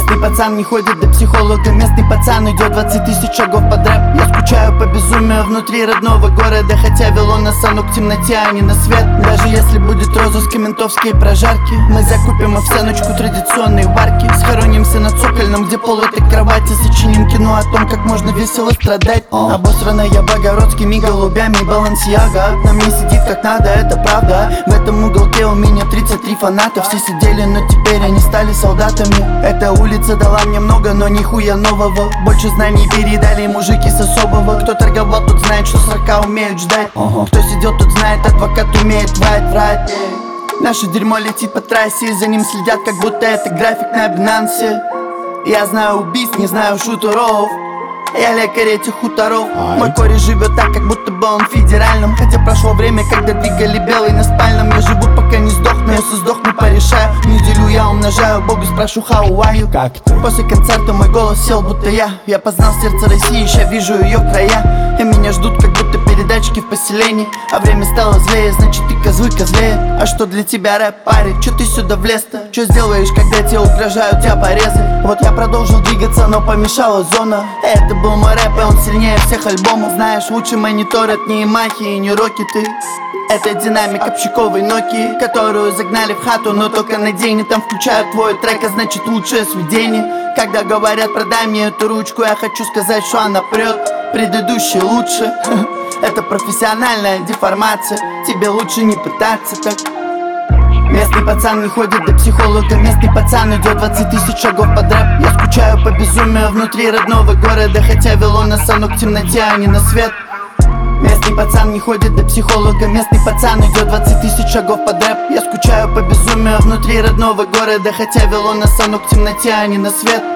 Местный пацан не ходит до психолога. Местный пацан идет 20 тысяч шагов под рэп. Я скучаю по безумию внутри родного города, хотя вело нас оно к темноте, а не на свет. Даже если будет розыск и ментовские прожарки, мы закупим овсяночку традиционной варки. Схоронимся на Цокольном, где пол этой кровати. Сочиним кино о том, как можно весело страдать. Обосранная богородскими голубями Балансиага на мне сидит как надо, это правда. В этом уголке у меня 33 фаната. Все сидели, но теперь они стали солдатами. Эта улица дала мне много, но нихуя нового. Больше знаний передали мужики с особого. Кто торговал, тот знает, что 40 умеют ждать. Кто сидел, тот знает, адвокат умеет врать. Наше дерьмо летит по трассе, и за ним следят, как будто это график на Binance. Я знаю убийств, не знаю шутеров. Я лекарь этих хуторов. Мой кореш живет так, как будто бы он федеральным. Хотя прошло время, когда двигали белый на спальном. Я живу, пока не сдохну, если сдохну, порешаю. Неделю я умножаю, Богу спрошу, how are you? Как ты? После концерта мой голос сел, будто я познал сердце России, ща вижу ее края. И меня ждут, как будто передатчики в поселении. А время стало злее, значит ты козлы козлее. А что для тебя рэп, парень? Чё ты сюда влез-то? Чё сделаешь, когда тебе угрожают тебя порезы? Вот я продолжил двигаться, но помешала зона. Это был мой рэп, и он сильнее всех альбомов. Знаешь, лучший монитор от не Ямахи и не Рокеты. Это динамик общаковой Nokia, которую загнали в хату, но только на день. И там включают твой трек, а значит лучшее сведение. Когда говорят, продай мне эту ручку, я хочу сказать, что она прет. Предыдущий лучше. Это профессиональная деформация. Тебе лучше не пытаться так. Местный пацан не ходит до психолога. Местный пацан идет 20 тысяч шагов под рэп. Я скучаю по безумию внутри родного города, хотя вело нас оно к темноте, а не на свет. Местный пацан не ходит до психолога. Местный пацан идет 20 тысяч шагов под рэп. Я скучаю по безумию внутри родного города, хотя вело нас оно к темноте, а не на свет.